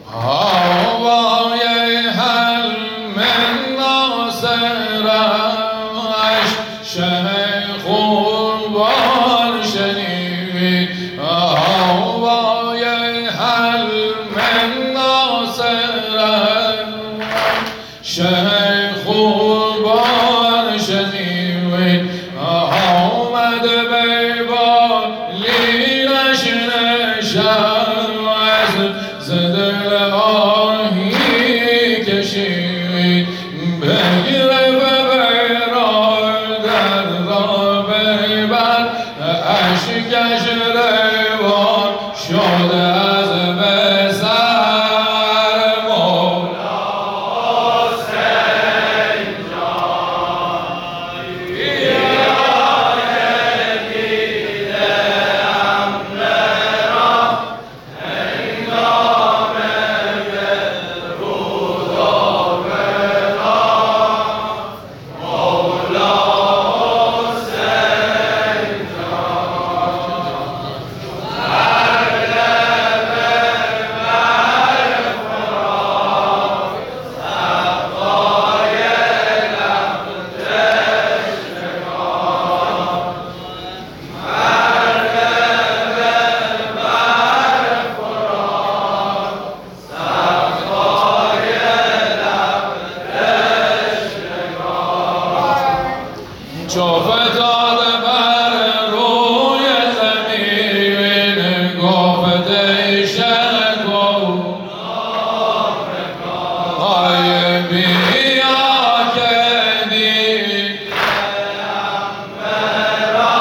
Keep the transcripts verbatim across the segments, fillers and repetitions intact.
هوای حلم ناصرش شیخ خوبان شنید هوای حلم ناصرش شیخ خوبان شنید آمد بیبالیش نشست ز دل آهی کشید بگرفت برادر را ببر اشکش روان شد از بسر مولا حسین جان بیاید دیده امر را هنگام رود و بقا مولا حسین چو فتاد بر روی زمین گفت ای شکو های بیا که دیده امرا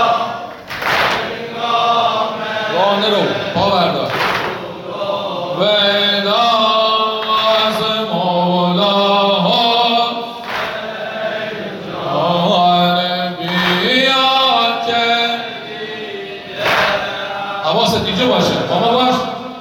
گانه رو پا بردار ودا از مولا حواست اینجا باشه با ما باش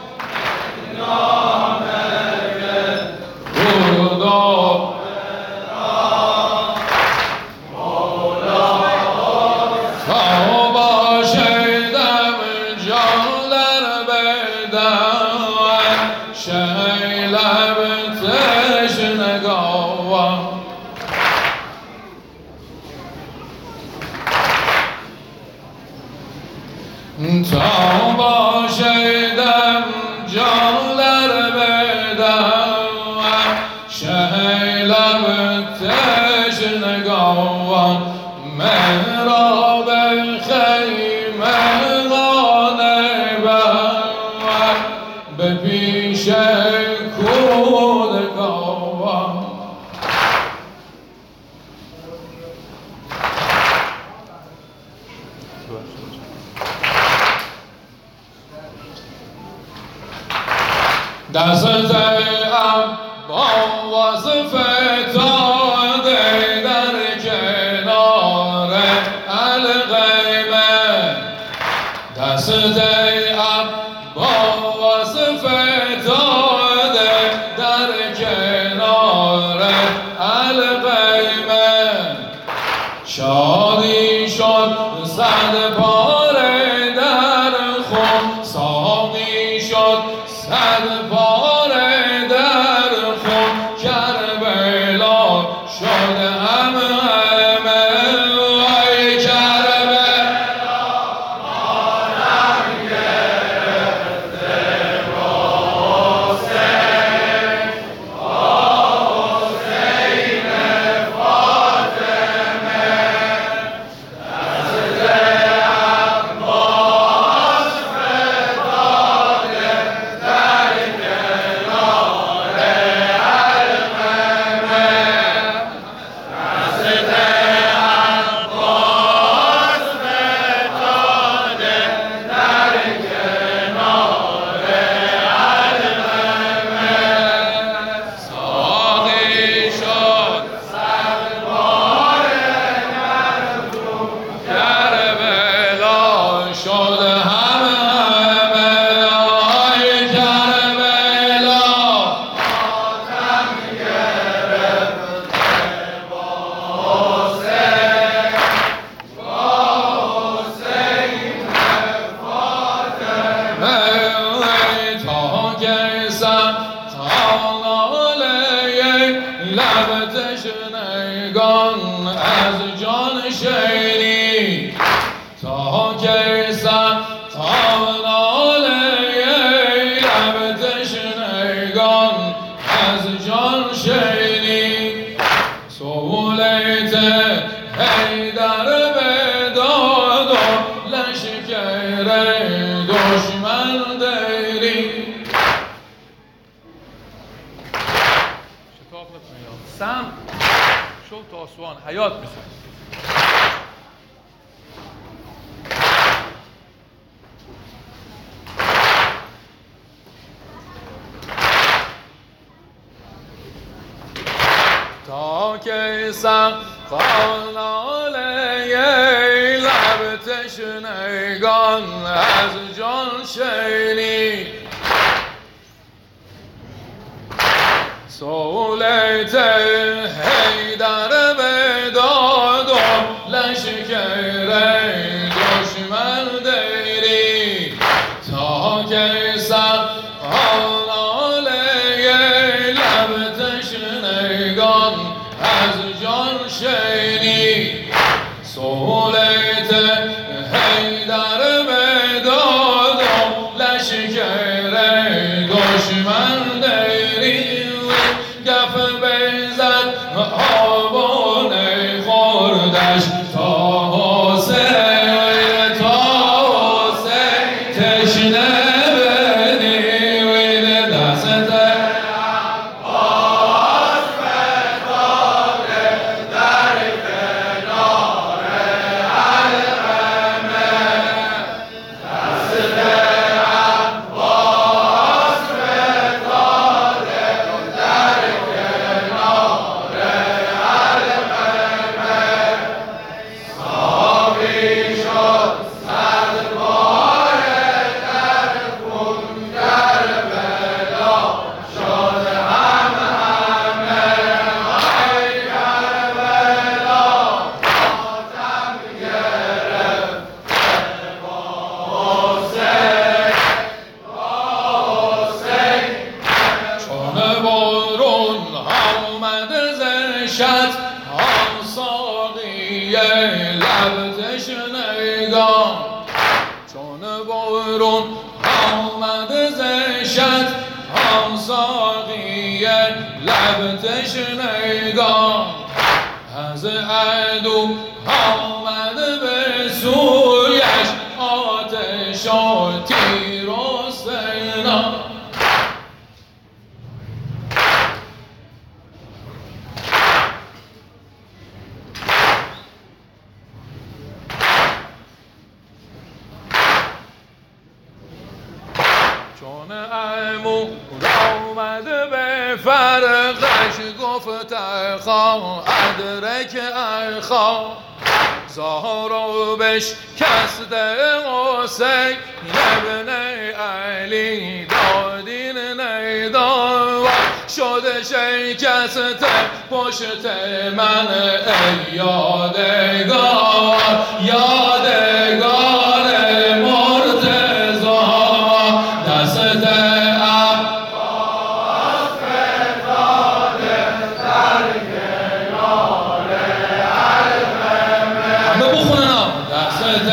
تا باشیدم جان در بدن شیلم تشنگاوم تا باشیدم جان در بدن شیلم تشنگاوم مرا به خیمه خانه بر به پیش کودکاوم دست عباس فتاده در کنار القیمه دست عباس فتاده در کنار القیمه شادی شد صد پاره در خون ساقی شد صد پاره در خون کربلا شد همه وای کربلا مانم گرفته با حسین با حسین فاطمه دست عباس فتاده در کنار ناله لب تشنگان از جان شیرین تا که سر تا ناله لب تشنگان از جان شیرین سهولت حیدر به داد و لشکر دشمن دری شتاب نکنید سم شو تا آسوان حیات میخواید تا که سم قاناله لب تشنگان از جان شیرین سهولت حیدر به داد و لشکر دشمن دری تا که سر قاناله لب تشنگان از جان شیرین سهولت حیدر به داد و لشکر دشمن دری گف بیزد آبان خوردش تا حسین تا حسین تشنه بدی وید دست عباس فتاده در کنار القمه دست عباس فتاده در کنار القمه صافی شد سربار در خون کربلا شد هم همه ای کربلا ماتم گرفت با حسین با حسین چون بارون آمد ز شط آن ساقی لب تشنگان چون بارون آمد ز شط آن ساقی لب تشنگان از عدو آمد به سویش آتش و تیر و سینا چون عمو آمد به فرقش گفت اخا ادرک اخا زهرا بشکست حسین ابن علی دادین نیدا شده شکست پشت من ای یادگار یادگار مرتضی دست عباس فتاده در کنار القمه همه بخونن دست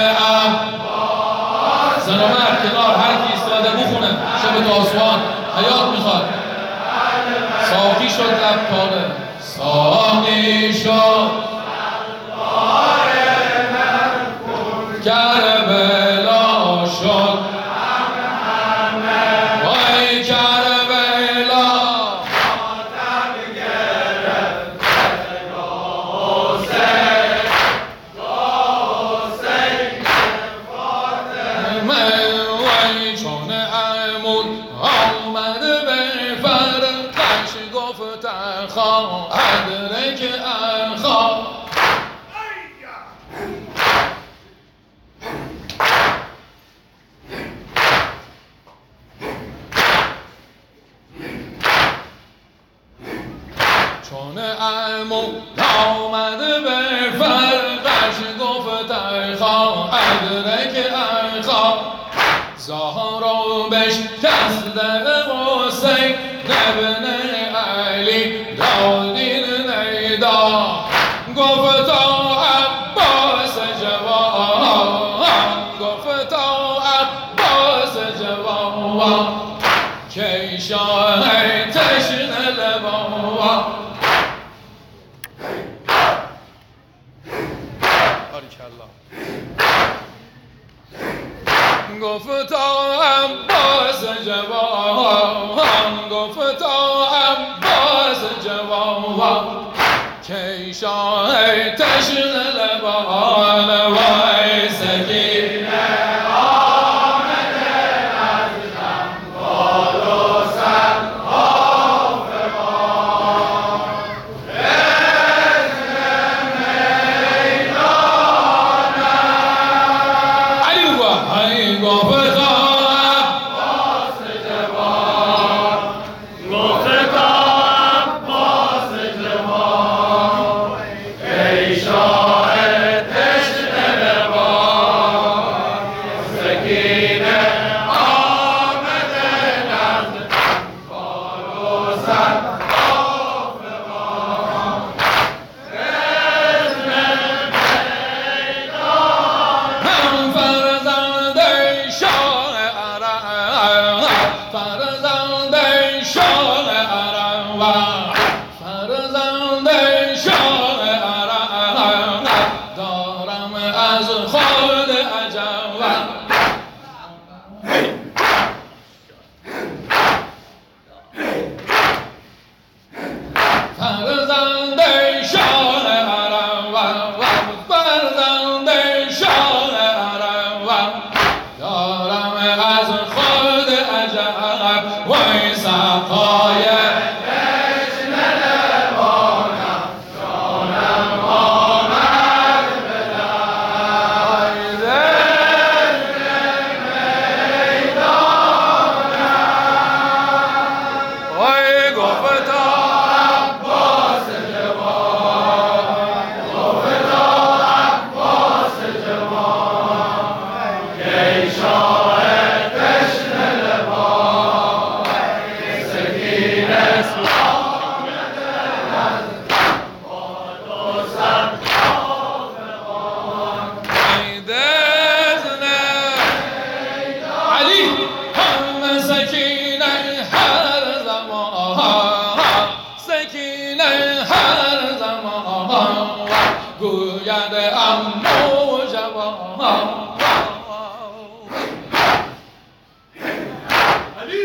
عباس زن و مرد کنار هر کی ایستاده بخونه شب تا آسوان حیات میخواد ساقی شد لب تاره ساقی شد کربلا شد وای کربلا ماتم گرفت با حسین با حسین فاطمه وای چون عمود آمد به فرقش گفت اخا ادرک اخا چون عمو آمد به فرقش گفت اخا ادرک اخا زهرا بشکست حسین ابن علی دادین نیدا گفتا عباس جوان گفتا عباس جوان که شاه تشنه لبان گفتا عباس جوان گفتا عباس جوان که شاه تشنه لبان وای سکینه آمده عزیزم باد و سر آفران بزن میدانم علی بگو ای گفتا عباس جوان گفتا عباس جوان ای شاه تشنه لبان سکینه آمده نزد بال و سر آفران بزن میدانم فرزند شاه عرب فرزند شاه عرب فرزند شاه عرب دارم از خود عجب فرزند شاه عرب فرزند شاه عرب دارم از خود عجب وای سقای تشنه لبانم جانم آمد به در میدانم وای گفتا عباس جوان گفتا عباس جوان ای شاه تشنه لبان سکینه آمده نزد باد و سر آفران ای دزنه علی هم سکینه هر زمان سکینه هر زمان گوید امو جوان علی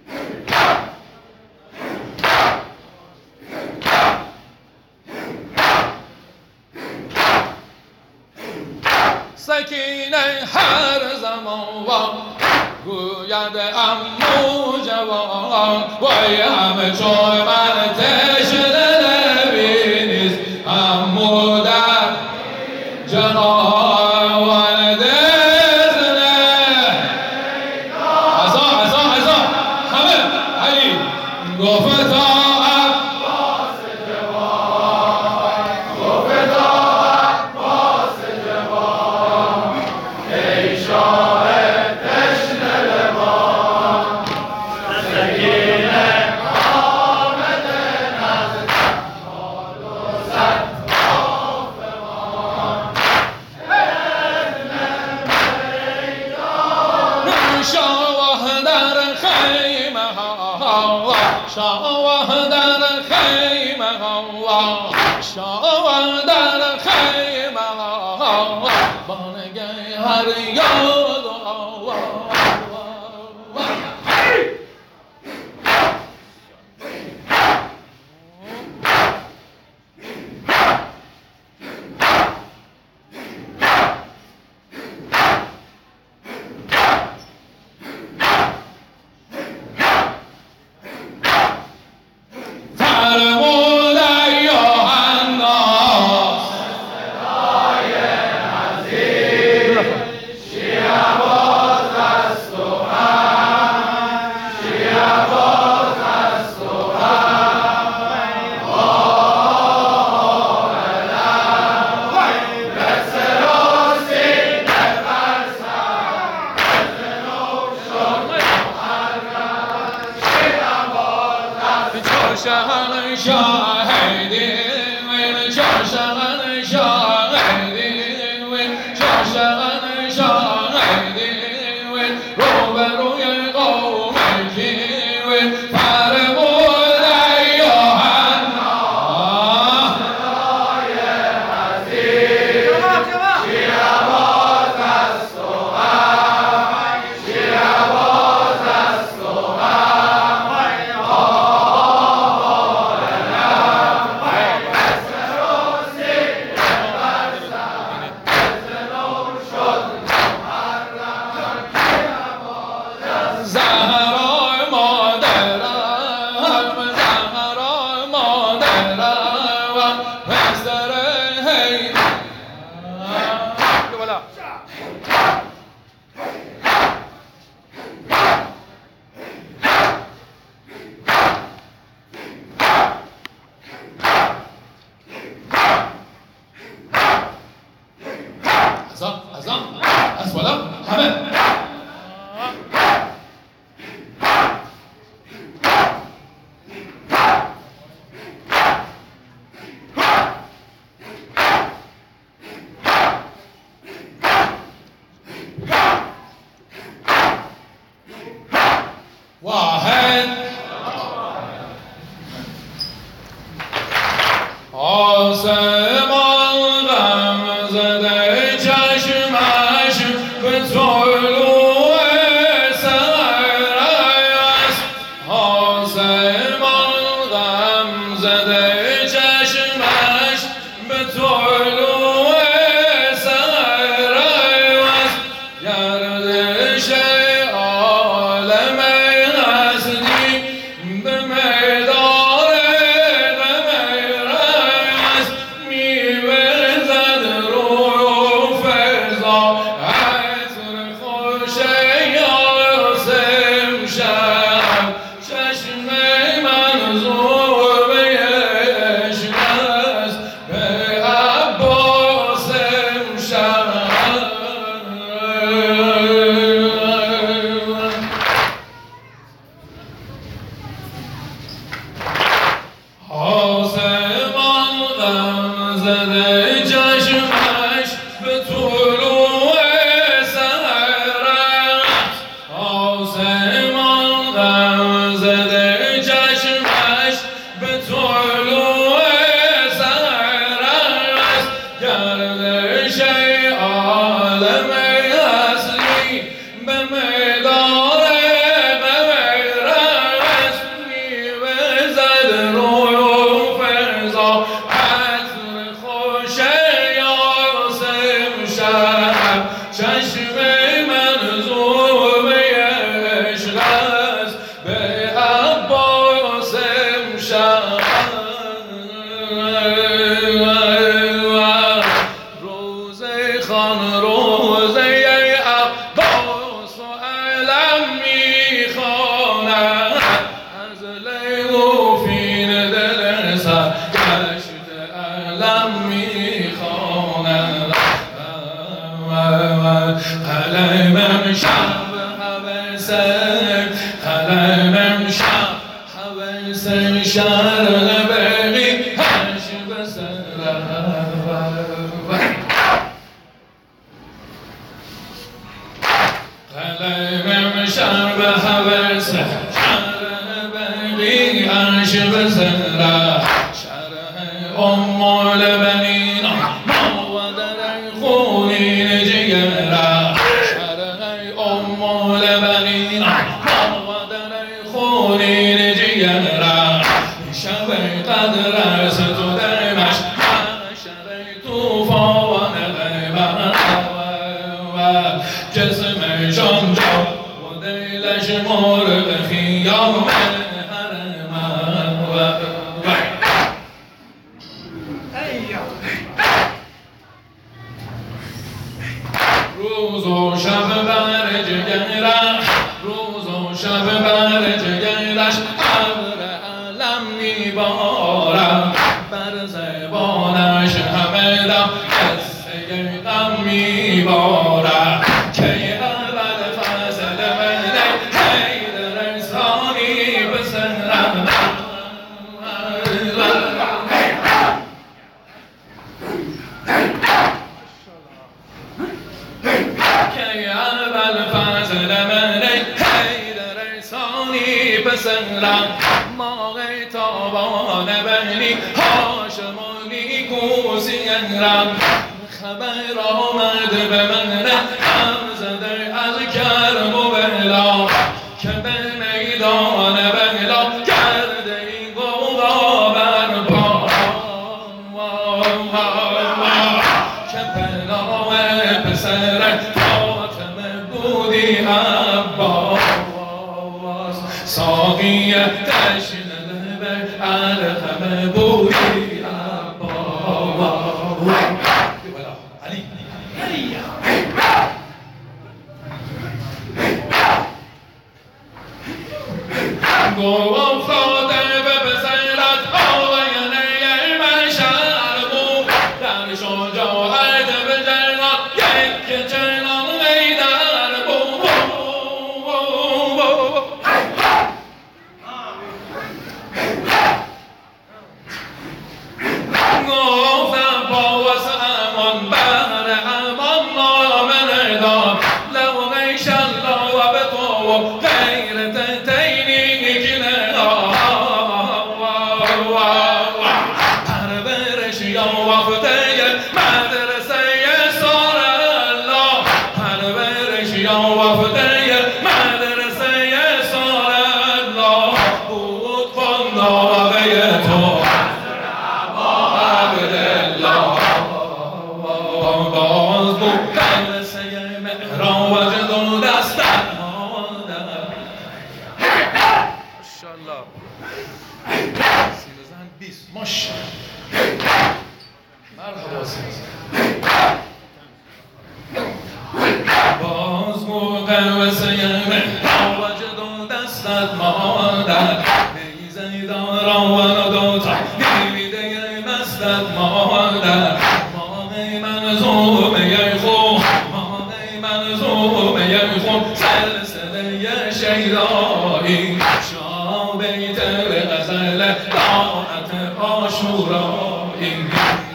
سکینه هر زمان گوید امو جوان وای همه چون من تشنه نبینیست امو در جهان دزنه ازا ازا ازا همه علی گفتا عباس جوان گفتا عباس جوان ای شاه تشنه لبان سکینه آمده نزد بال و سر آفران شاه در خیمه ها شاه در خیمه ها شاه در خیمه ها بانگه هر یاد و Yeah. شهر شاهدین وین چار شهر شاهدین وین چار شهر شاهدین وین روبروی قوم کین وین فرمود ایوهن صدای حزین شیرباز است و غم شیرباز است و غم زهرا مادرم زهرا مادرم و پسر هی بالا ازا ازا از بالا همه واحد آسمان غم زده چشمش به طلوع سحر است آسمان غم زده چشمش به طلوع سحر است گردش عالم هستی به میدان غم است میوزد روی فضا عطر خوش یاسم شب چشم منظور به عشق است به عباسم شب آسمان غم زده چشمش به طلوع سحر است آسمان غم زده چشمش به طلوع سحر است گردش عالم اصلی به میدان غیر است میوزد روی فضا عطر خوش یاسم شب چشم منظور به عشق است به عباسم شب روزه خان روزه عباس و علم میخواند از لیوفین دل سرگشت علم میخواند قلمم شب حوث قلمم شب حوث شرق بقی هش بسر قلمم شرب حوث شرق بقی هش بسر شرح ام البنین مودر خونین جگره شرح ام البنین مودر خونین جگره شب قدر است تو درمش شرح توفان غیبت و جسم جان جا و دیلش مرغ خیام روز و شب بر جگرش روز و شب بر جگرش ابر علم میبارد بر زبانش همه دم قصه غم میبارد که اول فصل منه حیدر انسانی بسرم بسرم ماغ تابان بنی هاشمانی کوزیرم خبر آمد به من هم زده از کرم و بلا که به میدان بلا کرده این قوقا برپا که به نام پسرک فاطمه بودی عباس ساقی تشن لب علقمه بودی عباس گوام خاطر به پسرت آینه مشعر بود در شجاعت به جنان یک چنان غیدر بود گفتم با واسه امان بر امان نامه ندام لو غیش الله و به تو غیرت تینی پرورش یا وقته مدرسه سال الله پرورش یا وقته مدرسه سال الله بود فنداقه تو عبدالله باز بود مدرسه مهران وجد و دستن ماشاءالله سینزن بیست ماشاءالله مرحبا سینزن باز موقع و سیمه وجد و دستت مادر نیزه دارا و ندوتا دیده مستت مادر ماهی منظومه خون ماهی منظومه خون سلسله شیدایی بیت غزل طاعت عاشورایی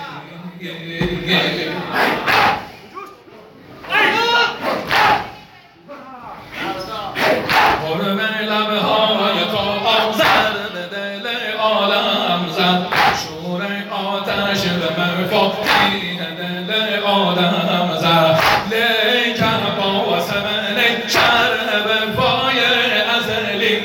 قرب لبهای تو زد به دل عالم زد شور آتش به مرفاقین دل آدم زد لیکن با وسمن شرح به پای ازلی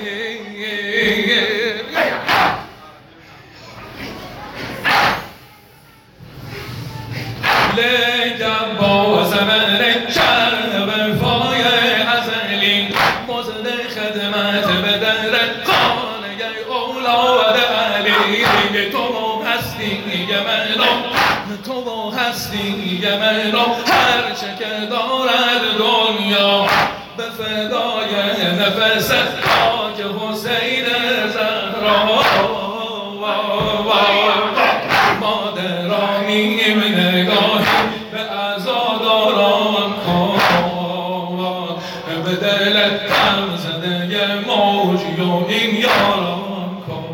لیکن با زمن شرح به پای ازلی مزد خدمت به در خانه اولاد علی تو هستی منو تو هستی منو هر چه که دارد دنیا به فدای نفس خاک حسین زهرا مادرانیم نگاهی به عزاداران کن به دل غم زده موجی و این یاران کن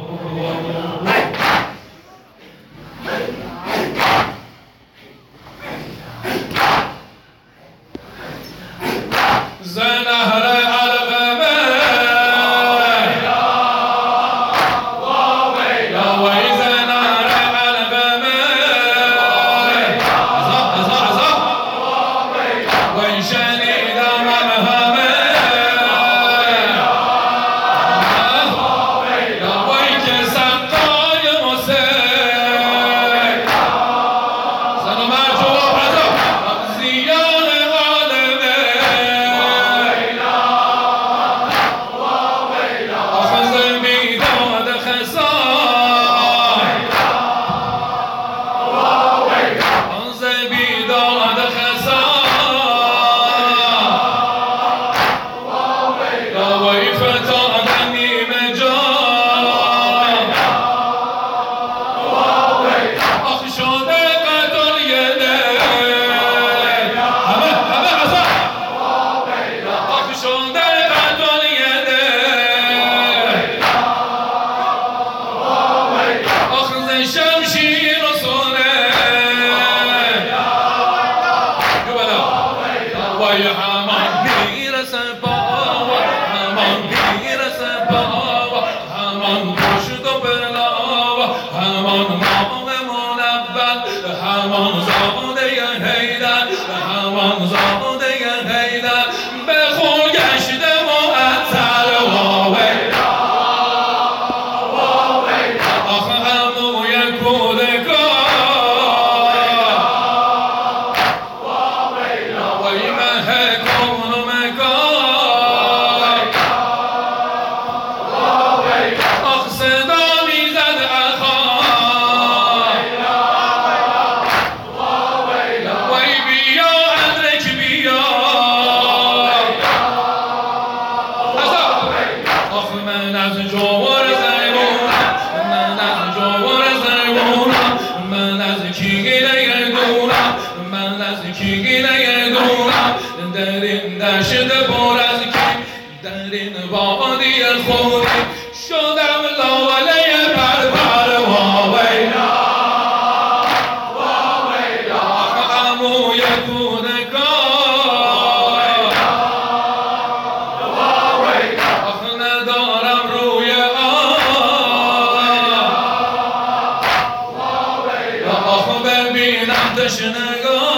زنهر علقمه یا وی زنهر علقمه عزا عزا عزا وی شنیدم همه یا وی که سقای تشنگاه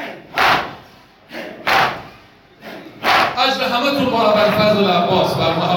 اجر همه تون بر فضل عباس.